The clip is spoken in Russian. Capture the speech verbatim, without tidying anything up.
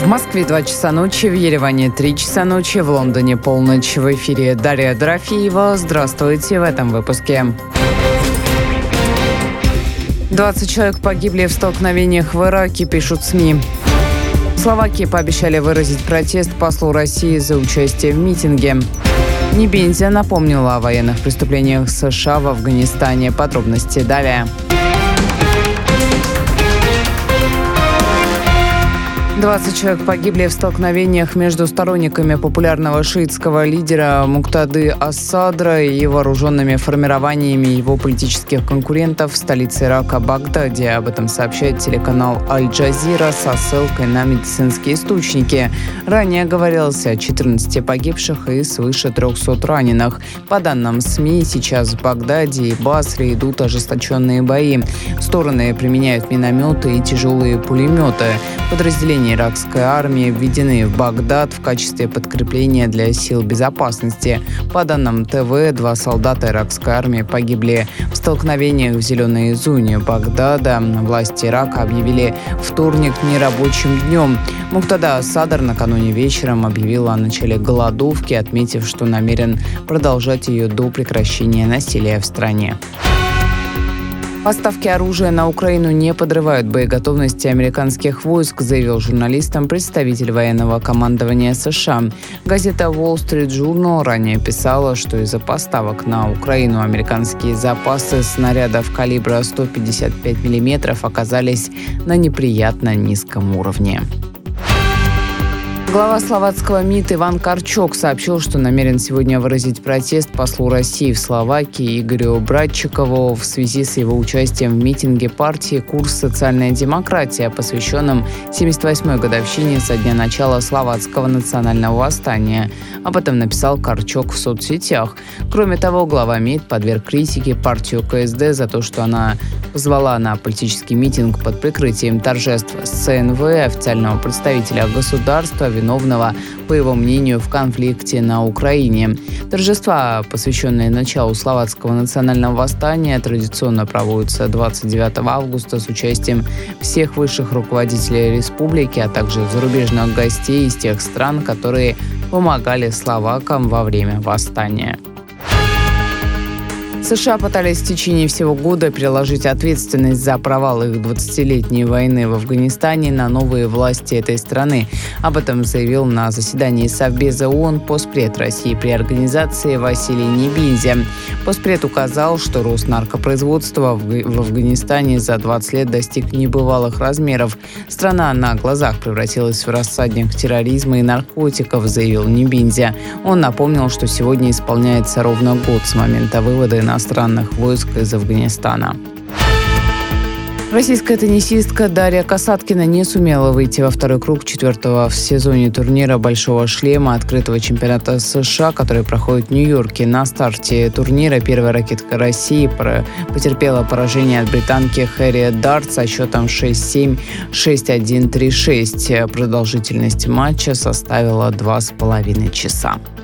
В Москве два часа ночи, в Ереване три часа ночи, в Лондоне полночь. В эфире Дарья Дорофеева. Здравствуйте в этом выпуске. двадцать человек погибли в столкновениях в Ираке, пишут СМИ. В Словакии пообещали выразить протест послу России за участие в митинге. Небензя напомнила о военных преступлениях США в Афганистане. Подробности далее. двадцать человек погибли в столкновениях между сторонниками популярного шиитского лидера Муктады ас-Садра и вооруженными формированиями его политических конкурентов в столице Ирака Багдаде. Об этом сообщает телеканал Аль-Джазира со ссылкой на медицинские источники. Ранее говорилось о четырнадцати погибших и свыше трехсот раненых. По данным СМИ, сейчас в Багдаде и Басре идут ожесточенные бои. Стороны применяют минометы и тяжелые пулеметы. Подразделения иракской армии введены в Багдад в качестве подкрепления для сил безопасности. По данным ТВ, два солдата иракской армии погибли в столкновениях в зеленой зоне Багдада. Власти Ирака объявили вторник нерабочим днем. Муктада ас-Садр накануне вечером объявил о начале голодовки, отметив, что намерен продолжать ее до прекращения насилия в стране. Поставки оружия на Украину не подрывают боеготовности американских войск, заявил журналистам представитель военного командования США. Газета Wall Street Journal ранее писала, что из-за поставок на Украину американские запасы снарядов калибра сто пятьдесят пять миллиметров оказались на неприятно низком уровне. Глава словацкого МИД Иван Карчок сообщил, что намерен сегодня выразить протест послу России в Словакии Игорю Братчикову в связи с его участием в митинге партии «Курс социальная демократия», посвященном семьдесят восьмой годовщине со дня начала словацкого национального восстания. Об этом написал Карчок в соцсетях. Кроме того, глава МИД подверг критике партию КСД за то, что она позвала на политический митинг под прикрытием торжеств СНВ официального представителя государства, виновного, по его мнению, в конфликте на Украине. Торжества, посвященные началу словацкого национального восстания, традиционно проводятся двадцать девятого августа с участием всех высших руководителей республики, а также зарубежных гостей из тех стран, которые помогали словакам во время восстания. США пытались в течение всего года переложить ответственность за провал их двадцатилетней войны в Афганистане на новые власти этой страны. Об этом заявил на заседании Совбеза ООН постпред России при организации Василий Небензя. Постпред указал, что рост наркопроизводства в Афганистане за двадцать лет достиг небывалых размеров. Страна на глазах превратилась в рассадник терроризма и наркотиков, заявил Небензя. Он напомнил, что сегодня исполняется ровно год с момента вывода иностранных иностранных войск из Афганистана. Российская теннисистка Дарья Касаткина не сумела выйти во второй круг четвертого в сезоне турнира «Большого шлема» открытого чемпионата США, который проходит в Нью-Йорке. На старте турнира первая ракетка России потерпела поражение от британки Хэрриет Дарт со счетом шесть семь, шесть один, три шесть. Продолжительность матча составила два с половиной часа.